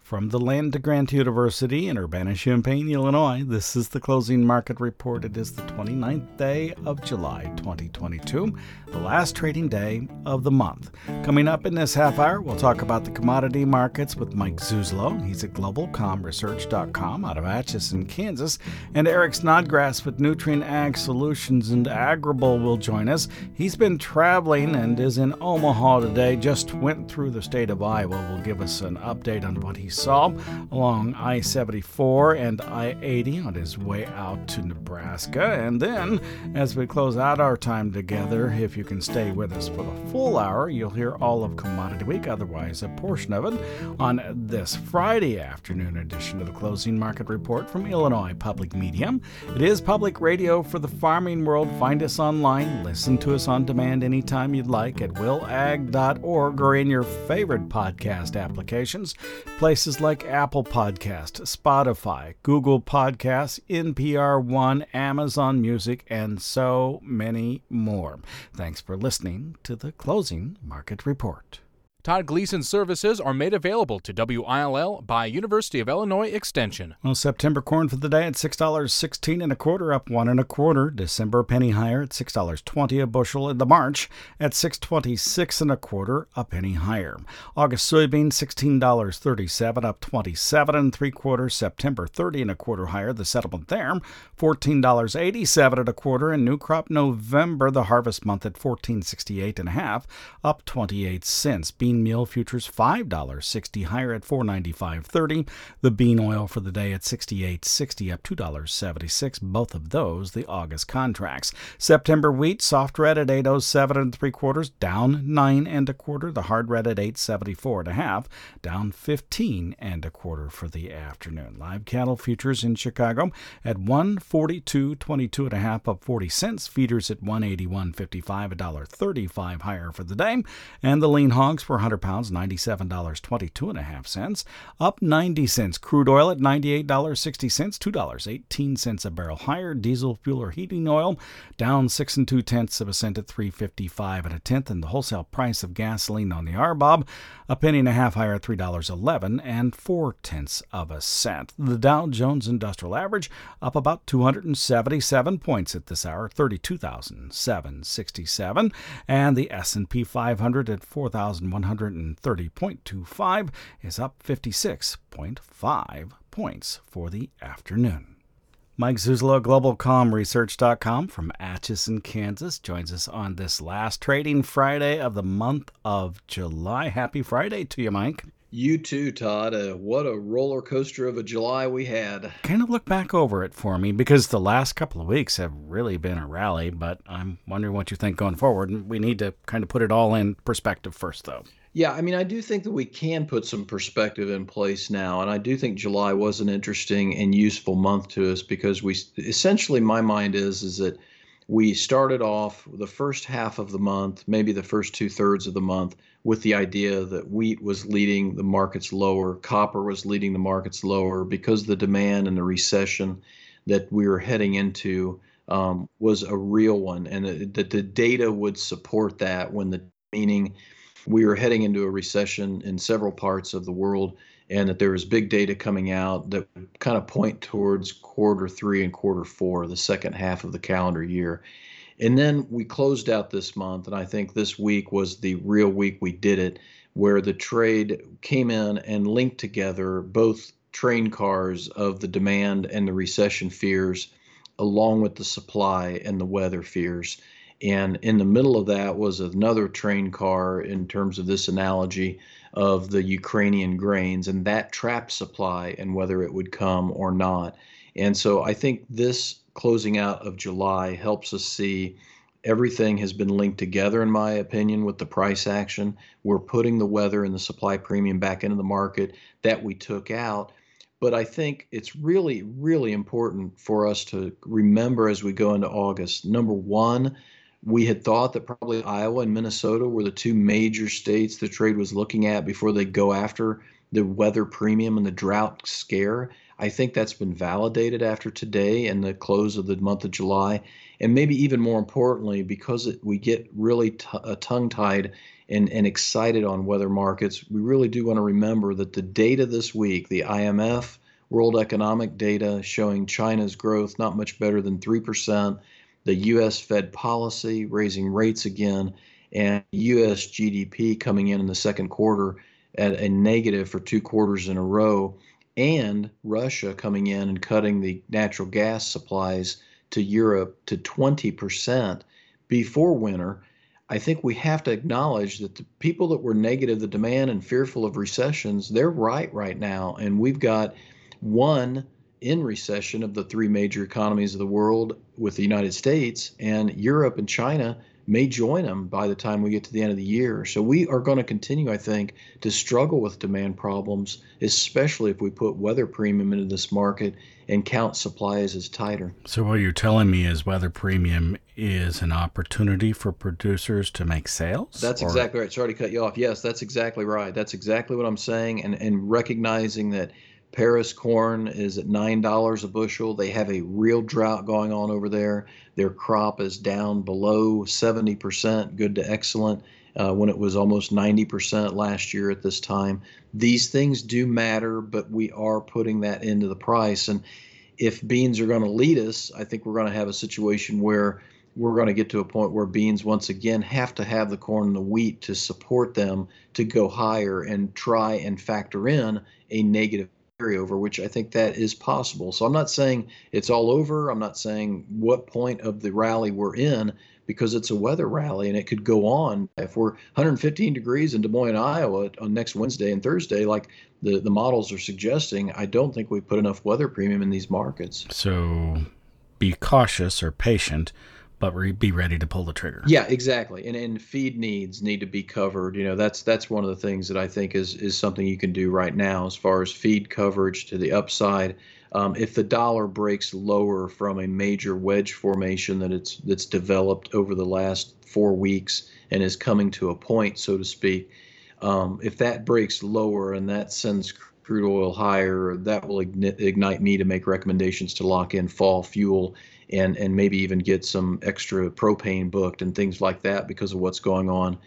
From the Land Grant University in Urbana-Champaign, Illinois, this is the Closing Market Report. It is the 29th day of July 2022, the last trading day of the month. Coming up in this half hour, we'll talk about the commodity markets with Mike Zuzlo. He's at globalcomresearch.com out of Atchison, Kansas. And Eric Snodgrass with Nutrien Ag Solutions and Agribul will join us. He's been traveling and is in Omaha today, just went through the state of Iowa. Will give us an update on what he saw along I-74 and I-80 on his way out to Nebraska. And then, as we close out our time together, if you can stay with us for the full hour, you'll hear all of Commodity Week, otherwise a portion of it, on this Friday afternoon edition of the Closing Market Report from Illinois Public Media. It is public radio for the farming world. Find us online, listen to us on demand anytime you'd like at willag.org or in your favorite podcast applications, places like Apple Podcast, Spotify, Google Podcasts, NPR One, Amazon Music, and so many more. Thanks for listening to the Closing Market Report. Todd Gleason services are made available to WILL by University of Illinois Extension. Well, September corn for the day at $6.16 1/4, up 1 1/4. December penny higher at $6.20 a bushel. In the March at $6.26 1/4, a penny higher. August soybean $16.37, up 27 3/4. September 30 1/4 higher. The settlement there $14.87 1/4, and new crop November, the harvest month at $14.68 1/2, up 28 cents. Bean meal futures $5.60 higher at $4.9530. The bean oil for the day at $68.60, up $2.76. Both of those the August contracts. September wheat soft red at $8.07 3/4, down 9 1/4. The hard red at $8.74 1/2, down 15 1/4 for the afternoon. Live cattle futures in Chicago at $142.22 1/2, up 40 cents. Feeders at $181.55, $1.35 higher for the day. And the lean hogs for 100 pounds, $97.22 1/2, up 90 cents. Crude oil at $98.60, $2.18 a barrel higher. Diesel fuel or heating oil down 6 2/10 cents at $3.55 1/10. And the wholesale price of gasoline on the RBOB, a penny and a half higher at $3.11 4/10 cents. The Dow Jones Industrial Average up about 277 points at this hour, 32,767. And the S&P 500 at 4,130.25 is up 56.5 points for the afternoon. Mike Zuzlo, globalcomresearch.com from Atchison, Kansas, joins us on this last trading Friday of the month of July. Happy Friday to you, Mike. You too, Todd. What a roller coaster of a July we had. Kind of look back over it for me, because the last couple of weeks have really been a rally, but I'm wondering what you think going forward. We need to kind of put it all in perspective first, though. Yeah, I mean, I do think that we can put some perspective in place now, and I do think July was an interesting and useful month to us, because we essentially, my mind is that we started off the first half of the month, maybe the first 2/3 of the month, with the idea that wheat was leading the markets lower, copper was leading the markets lower, because the demand and the recession that we were heading into was a real one, and that the data would support that, meaning we were heading into a recession in several parts of the world, and that there was big data coming out that would kind of point towards Q3 and Q4, the second half of the calendar year. And then we closed out this month, and I think this week was the real week we did it, where the trade came in and linked together both train cars of the demand and the recession fears, along with the supply and the weather fears. And in the middle of that was another train car, in terms of this analogy, of the Ukrainian grains, and that trapped supply and whether it would come or not. And so I think this closing out of July helps us see everything has been linked together, in my opinion, with the price action. We're putting the weather and the supply premium back into the market that we took out. But I think it's really, really important for us to remember as we go into August. Number one, we had thought that probably Iowa and Minnesota were the two major states the trade was looking at before they go after the weather premium and the drought scare. I think that's been validated after today and the close of the month of July. And maybe even more importantly, because we get really tongue-tied and excited on weather markets, we really do want to remember that the data this week, the IMF World Economic data showing China's growth not much better than 3%, the U.S. Fed policy raising rates again, and U.S. GDP coming in the second quarter at a negative for 2 quarters in a row, and Russia coming in and cutting the natural gas supplies to Europe to 20% before winter. I think we have to acknowledge that the people that were negative, the demand and fearful of recessions, they're right now. And we've got one in recession of the three major economies of the world with the United States, and Europe and China may join them by the time we get to the end of the year. So we are going to continue, I think, to struggle with demand problems, especially if we put weather premium into this market and count supplies as tighter. So what you're telling me is weather premium is an opportunity for producers to make sales? That's exactly right. Sorry to cut you off. Yes, that's exactly right. That's exactly what I'm saying. And recognizing that Paris corn is at $9 a bushel. They have a real drought going on over there. Their crop is down below 70%, good to excellent, when it was almost 90% last year at this time. These things do matter, but we are putting that into the price. And if beans are going to lead us, I think we're going to have a situation where we're going to get to a point where beans once again have to have the corn and the wheat to support them to go higher and try and factor in a negative carryover, which I think that is possible. So I'm not saying it's all over. I'm not saying what point of the rally we're in, because it's a weather rally and it could go on. If we're 115 degrees in Des Moines, Iowa on next Wednesday and Thursday, like the models are suggesting, I don't think we put enough weather premium in these markets. So be cautious or patient, but be ready to pull the trigger. Yeah, exactly. And feed needs need to be covered. That's one of the things that I think is something you can do right now as far as feed coverage to the upside. If the dollar breaks lower from a major wedge formation that's developed over the last 4 weeks and is coming to a point, so to speak, if that breaks lower and that sends crude oil higher, that will ignite me to make recommendations to lock in fall fuel and maybe even get some extra propane booked and things like that because of what's going on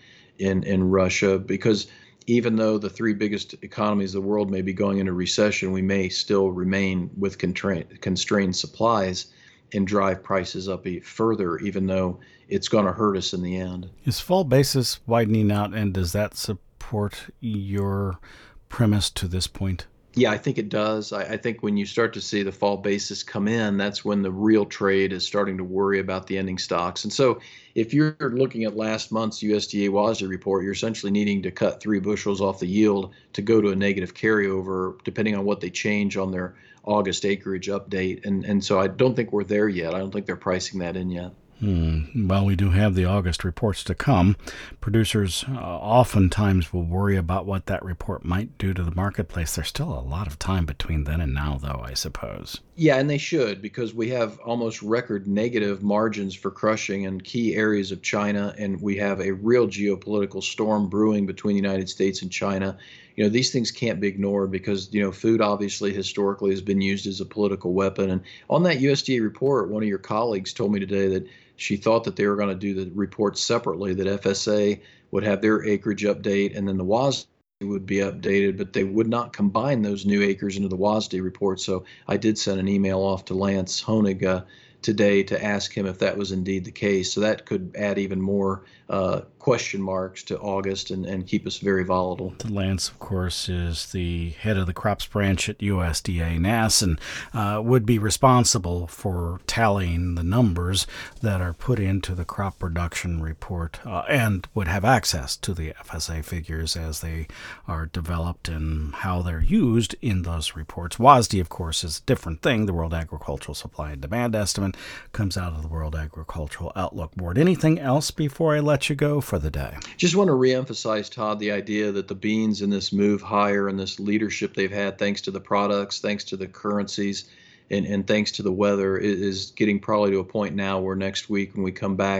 in Russia. Because even though the three biggest economies of the world may be going into recession, we may still remain with constrained supplies and drive prices up further, even though it's going to hurt us in the end. Is fall basis widening out, and does that support your premise to this point? Yeah, I think it does. I think when you start to see the fall basis come in, that's when the real trade is starting to worry about the ending stocks. And so if you're looking at last month's USDA WASDE report, you're essentially needing to cut 3 bushels off the yield to go to a negative carryover, depending on what they change on their August acreage update. And so I don't think we're there yet. I don't think they're pricing that in yet. Well, we do have the August reports to come. Producers oftentimes will worry about what that report might do to the marketplace. There's still a lot of time between then and now, though, I suppose. Yeah, and they should, because we have almost record negative margins for crushing in key areas of China, and we have a real geopolitical storm brewing between the United States and China. These things can't be ignored because, food obviously historically has been used as a political weapon. And on that USDA report, one of your colleagues told me today that she thought that they were going to do the report separately, that FSA would have their acreage update and then the WASDE would be updated, but they would not combine those new acres into the WASDE report. So I did send an email off to Lance Honig today to ask him if that was indeed the case. So that could add even more question marks to August and keep us very volatile. Lance, of course, is the head of the crops branch at USDA NASS and would be responsible for tallying the numbers that are put into the crop production report and would have access to the FSA figures as they are developed and how they're used in those reports. WASDE, of course, is a different thing. The World Agricultural Supply and Demand Estimate comes out of the World Agricultural Outlook Board. Anything else before I let you go for the day? Just want to reemphasize, Todd, the idea that the beans in this move higher and this leadership they've had, thanks to the products, thanks to the currencies, and thanks to the weather, is getting probably to a point now where next week when we come back,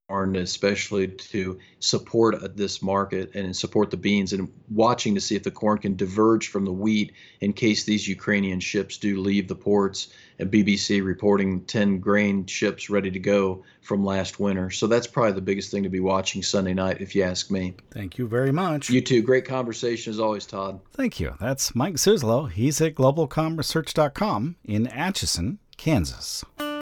especially to support this market and support the beans, and watching to see if the corn can diverge from the wheat in case these Ukrainian ships do leave the ports, and BBC reporting 10 grain ships ready to go from last winter. So that's probably the biggest thing to be watching Sunday night, if you ask me. Thank you very much. You too. Great conversation as always, Todd. Thank you. That's Mike Suslow. He's at globalcomresearch.com in Atchison, Kansas.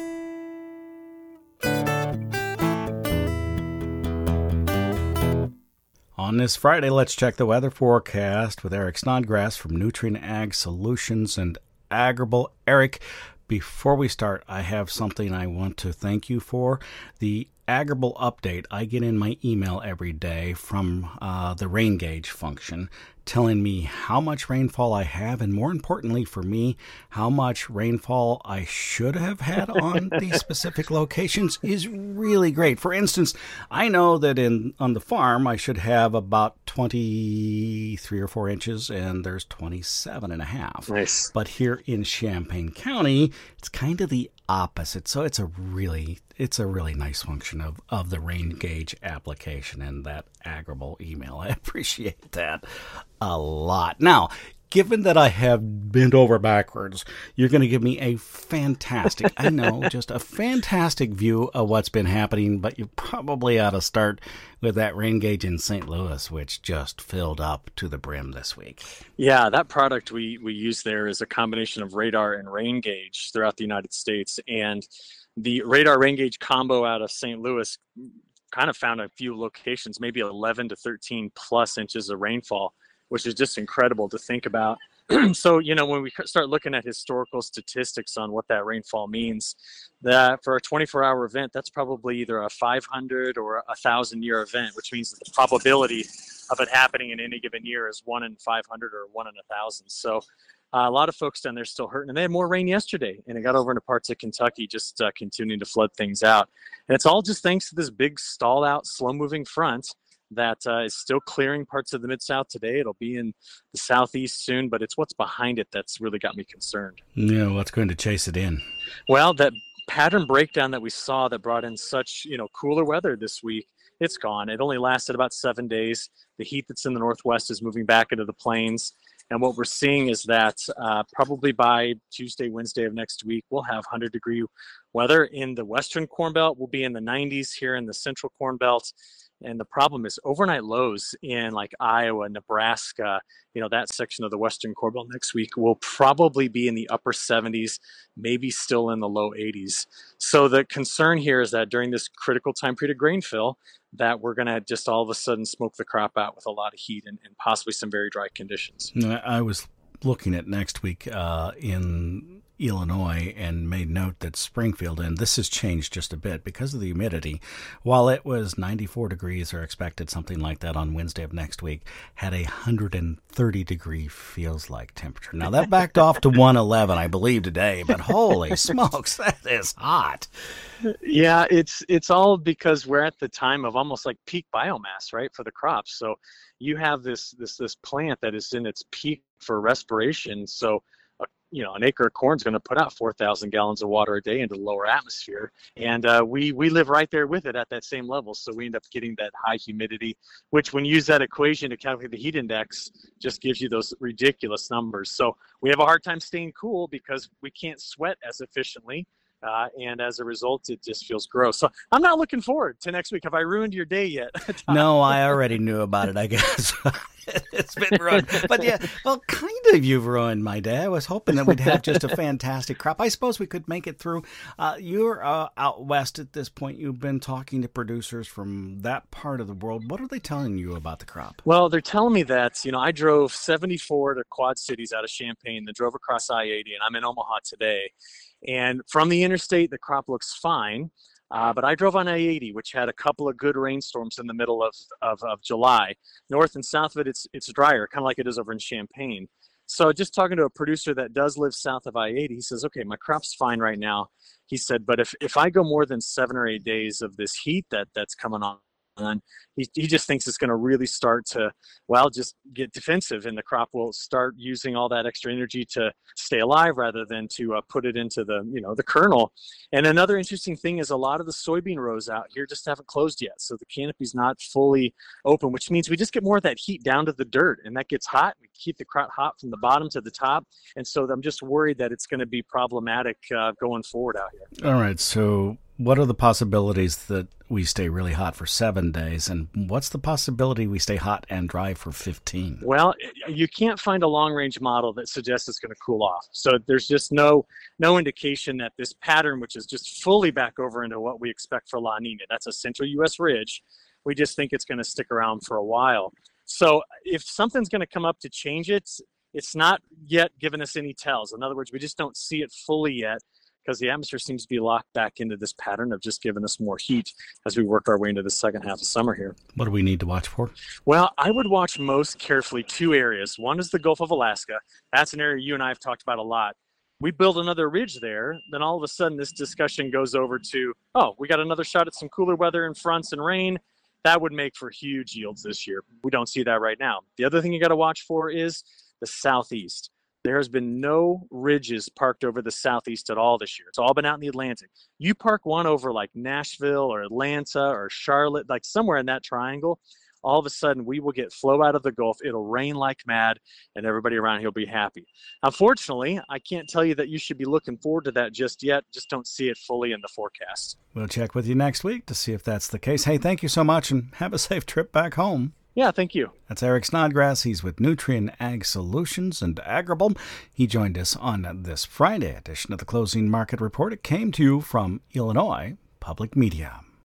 On this Friday, let's check the weather forecast with Eric Snodgrass from Nutrien Ag Solutions and Agrible. Eric, before we start, I have something I want to thank you for. The Agrible update I get in my email every day from the rain gauge function, telling me how much rainfall I have, and more importantly for me, how much rainfall I should have had on these specific locations is really great. For instance, I know that on the farm I should have about 23 or 4 inches, and there's 27 and a half. Nice. But here in Champaign County, it's kind of the opposite. So it's a really nice function of the rain gauge application and that Agrible email. I appreciate that a lot. Now, given that I have bent over backwards, you're going to give me a fantastic, I know, just a fantastic view of what's been happening, but you probably ought to start with that rain gauge in St. Louis, which just filled up to the brim this week. Yeah, that product we use there is a combination of radar and rain gauge throughout the United States. And the radar rain gauge combo out of St. Louis kind of found a few locations, maybe 11 to 13 plus inches of rainfall, which is just incredible to think about. So, when we start looking at historical statistics on what that rainfall means, that for a 24-hour event, that's probably either a 500 or a 1,000-year event, which means that the probability of it happening in any given year is 1 in 500 or 1 in 1,000. So a lot of folks down there still hurting, and they had more rain yesterday, and it got over into parts of Kentucky, just continuing to flood things out. And it's all just thanks to this big stalled out, slow-moving front that is still clearing parts of the Mid-South today. It'll be in the Southeast soon, but it's what's behind it that's really got me concerned. Yeah, what's going to chase it in? Well, that pattern breakdown that we saw that brought in such, cooler weather this week, it's gone. It only lasted about 7 days. The heat that's in the Northwest is moving back into the plains. And what we're seeing is that probably by Tuesday, Wednesday of next week, we'll have 100-degree weather in the Western Corn Belt. We'll be in the 90s here in the Central Corn Belt. And the problem is overnight lows in like Iowa, Nebraska, that section of the Western Corn Belt next week will probably be in the upper 70s, maybe still in the low 80s. So the concern here is that during this critical time period of grain fill, that we're going to just all of a sudden smoke the crop out with a lot of heat and possibly some very dry conditions. I was looking at next week in Illinois and made note that Springfield, and this has changed just a bit because of the humidity, while it was 94 degrees or expected something like that on Wednesday of next week, had a 130 degree feels like temperature. Now that backed off to 111, I believe, today, but holy smokes, that is hot. Yeah, it's all because we're at the time of almost like peak biomass, right, for the crops. So you have this plant that is in its peak for respiration. So an acre of corn is going to put out 4,000 gallons of water a day into the lower atmosphere. And we live right there with it at that same level. So we end up getting that high humidity, which when you use that equation to calculate the heat index, just gives you those ridiculous numbers. So we have a hard time staying cool because we can't sweat as efficiently. And as a result, it just feels gross. So I'm not looking forward to next week. Have I ruined your day yet? No, I already knew about it, I guess. It's been ruined. But yeah, well, kind of you've ruined my day. I was hoping that we'd have just a fantastic crop. I suppose we could make it through. You're out west at this point. You've been talking to producers from that part of the world. What are they telling you about the crop? Well, they're telling me that, I drove 74 to Quad Cities out of Champaign, then drove across I-80, and I'm in Omaha today. And from the interstate, the crop looks fine. But I drove on I-80, which had a couple of good rainstorms in the middle of July. North and south of it, it's drier, kind of like it is over in Champaign. So just talking to a producer that does live south of I-80, he says, okay, my crop's fine right now. He said, but if I go more than 7 or 8 days of this heat that's coming on on. He just thinks it's going to really start to, well, just get defensive, and the crop will start using all that extra energy to stay alive rather than to put it into the kernel. And another interesting thing is a lot of the soybean rows out here just haven't closed yet, so the canopy's not fully open, which means we just get more of that heat down to the dirt, and that gets hot. We keep the crop hot from the bottom to the top, and so I'm just worried that it's going to be problematic going forward out here. All right, so what are the possibilities that we stay really hot for 7 days, and what's the possibility we stay hot and dry for 15? Well, you can't find a long-range model that suggests it's going to cool off. So there's just no indication that this pattern, which is just fully back over into what we expect for La Nina, that's a central U.S. ridge, we just think it's going to stick around for a while. So if something's going to come up to change it, it's not yet given us any tells. In other words, we just don't see it fully yet, because the atmosphere seems to be locked back into this pattern of just giving us more heat as we work our way into the second half of summer here. What do we need to watch for? Well, I would watch most carefully 2 areas. One is the Gulf of Alaska. That's an area you and I have talked about a lot. We build another ridge there, then all of a sudden this discussion goes over to, oh, we got another shot at some cooler weather and fronts and rain. That would make for huge yields this year. We don't see that right now. The other thing you got to watch for is the southeast. There has been no ridges parked over the southeast at all this year. It's all been out in the Atlantic. You park one over like Nashville or Atlanta or Charlotte, like somewhere in that triangle, all of a sudden we will get flow out of the Gulf. It'll rain like mad, and everybody around here will be happy. Unfortunately, I can't tell you that you should be looking forward to that just yet. Just don't see it fully in the forecast. We'll check with you next week to see if that's the case. Hey, thank you so much, and have a safe trip back home. Yeah, thank you. That's Eric Snodgrass. He's with Nutrien Ag Solutions and Agribulm. He joined us on this Friday edition of the Closing Market Report. It came to you from Illinois Public Media.